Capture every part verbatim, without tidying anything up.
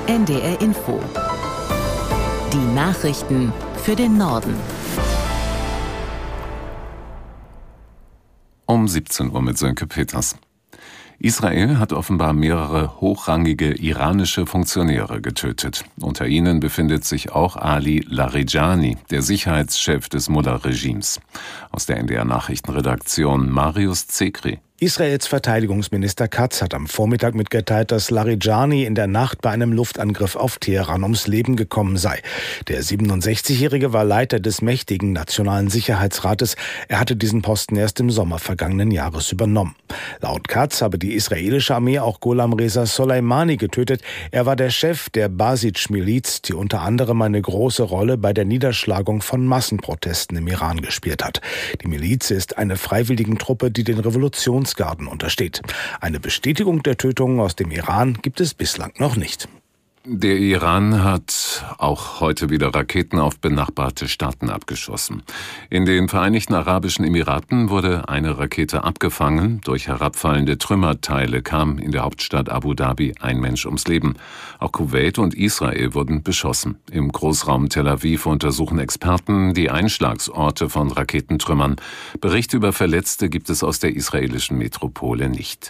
N D R Info. Die Nachrichten für den Norden. Um siebzehn Uhr mit Sönke Peters. Israel hat offenbar mehrere hochrangige iranische Funktionäre getötet. Unter ihnen befindet sich auch Ali Larijani, der Sicherheitschef des Mullah-Regimes. Aus der N D R-Nachrichtenredaktion Marius Zekri. Israels Verteidigungsminister Katz hat am Vormittag mitgeteilt, dass Larijani in der Nacht bei einem Luftangriff auf Teheran ums Leben gekommen sei. Der siebenundsechzigjährige war Leiter des mächtigen Nationalen Sicherheitsrates. Er hatte diesen Posten erst im Sommer vergangenen Jahres übernommen. Laut Katz habe die israelische Armee auch Gholam Reza Soleimani getötet. Er war der Chef der Basij-Miliz, die unter anderem eine große Rolle bei der Niederschlagung von Massenprotesten im Iran gespielt hat. Die Miliz ist eine Freiwilligentruppe, die den Revolutionsgarden untersteht. Eine Bestätigung der Tötungen aus dem Iran gibt es bislang noch nicht. Der Iran hat auch heute wieder Raketen auf benachbarte Staaten abgeschossen. In den Vereinigten Arabischen Emiraten wurde eine Rakete abgefangen. Durch herabfallende Trümmerteile kam in der Hauptstadt Abu Dhabi ein Mensch ums Leben. Auch Kuwait und Israel wurden beschossen. Im Großraum Tel Aviv untersuchen Experten die Einschlagsorte von Raketentrümmern. Berichte über Verletzte gibt es aus der israelischen Metropole nicht.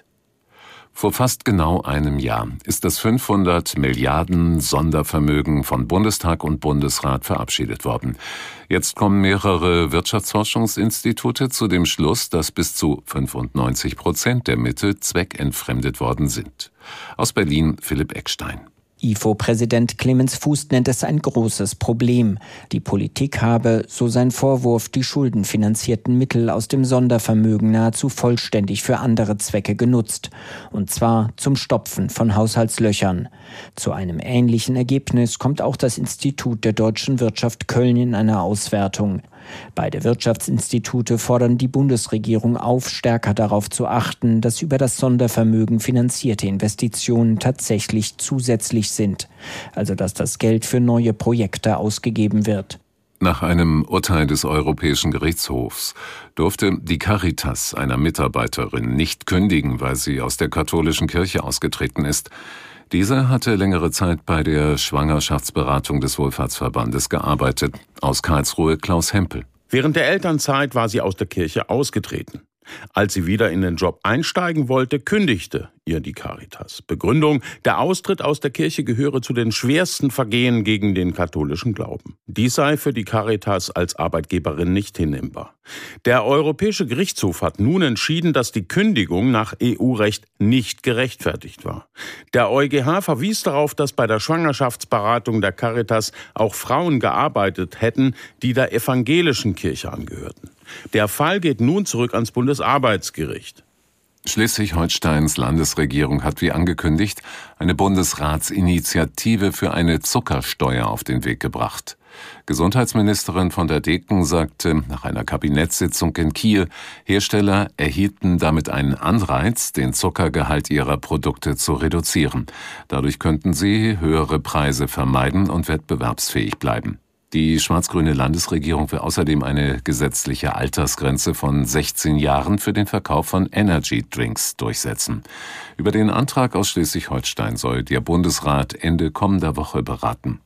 Vor fast genau einem Jahr ist das fünfhundert Milliarden Sondervermögen von Bundestag und Bundesrat verabschiedet worden. Jetzt kommen mehrere Wirtschaftsforschungsinstitute zu dem Schluss, dass bis zu fünfundneunzig Prozent der Mittel zweckentfremdet worden sind. Aus Berlin Philipp Eckstein. I F O-Präsident Clemens Fuß nennt es ein großes Problem. Die Politik habe, so sein Vorwurf, die schuldenfinanzierten Mittel aus dem Sondervermögen nahezu vollständig für andere Zwecke genutzt. Und zwar zum Stopfen von Haushaltslöchern. Zu einem ähnlichen Ergebnis kommt auch das Institut der Deutschen Wirtschaft Köln in einer Auswertung. Beide Wirtschaftsinstitute fordern die Bundesregierung auf, stärker darauf zu achten, dass über das Sondervermögen finanzierte Investitionen tatsächlich zusätzlich sind, also dass das Geld für neue Projekte ausgegeben wird. Nach einem Urteil des Europäischen Gerichtshofs durfte die Caritas einer Mitarbeiterin nicht kündigen, weil sie aus der katholischen Kirche ausgetreten ist. Diese hatte längere Zeit bei der Schwangerschaftsberatung des Wohlfahrtsverbandes gearbeitet. Aus Karlsruhe Klaus Hempel. Während der Elternzeit war sie aus der Kirche ausgetreten. Als sie wieder in den Job einsteigen wollte, kündigte ihr die Caritas. Begründung: Der Austritt aus der Kirche gehöre zu den schwersten Vergehen gegen den katholischen Glauben. Dies sei für die Caritas als Arbeitgeberin nicht hinnehmbar. Der Europäische Gerichtshof hat nun entschieden, dass die Kündigung nach E U-Recht nicht gerechtfertigt war. Der EuGH verwies darauf, dass bei der Schwangerschaftsberatung der Caritas auch Frauen gearbeitet hätten, die der evangelischen Kirche angehörten. Der Fall geht nun zurück ans Bundesarbeitsgericht. Schleswig-Holsteins Landesregierung hat wie angekündigt eine Bundesratsinitiative für eine Zuckersteuer auf den Weg gebracht. Gesundheitsministerin von der Deken sagte nach einer Kabinettssitzung in Kiel, Hersteller erhielten damit einen Anreiz, den Zuckergehalt ihrer Produkte zu reduzieren. Dadurch könnten sie höhere Preise vermeiden und wettbewerbsfähig bleiben. Die schwarz-grüne Landesregierung will außerdem eine gesetzliche Altersgrenze von sechzehn Jahren für den Verkauf von Energy-Drinks durchsetzen. Über den Antrag aus Schleswig-Holstein soll der Bundesrat Ende kommender Woche beraten.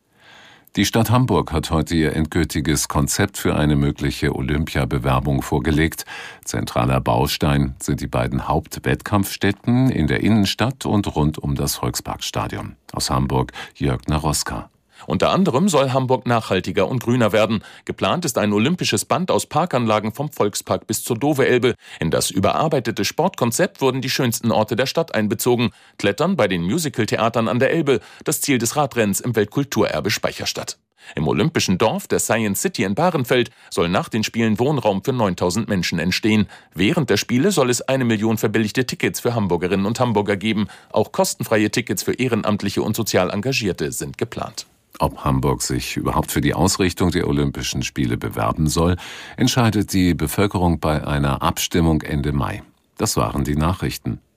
Die Stadt Hamburg hat heute ihr endgültiges Konzept für eine mögliche Olympiabewerbung vorgelegt. Zentraler Baustein sind die beiden Hauptwettkampfstätten in der Innenstadt und rund um das Volksparkstadion. Aus Hamburg Jörg Naroska. Unter anderem soll Hamburg nachhaltiger und grüner werden. Geplant ist ein olympisches Band aus Parkanlagen vom Volkspark bis zur Dove-Elbe. In das überarbeitete Sportkonzept wurden die schönsten Orte der Stadt einbezogen. Klettern bei den Musical-Theatern an der Elbe, das Ziel des Radrennens im Weltkulturerbe Speicherstadt. Im Olympischen Dorf der Science City in Bahrenfeld soll nach den Spielen Wohnraum für neuntausend Menschen entstehen. Während der Spiele soll es eine Million verbilligte Tickets für Hamburgerinnen und Hamburger geben. Auch kostenfreie Tickets für Ehrenamtliche und sozial Engagierte sind geplant. Ob Hamburg sich überhaupt für die Ausrichtung der Olympischen Spiele bewerben soll, entscheidet die Bevölkerung bei einer Abstimmung Ende Mai. Das waren die Nachrichten.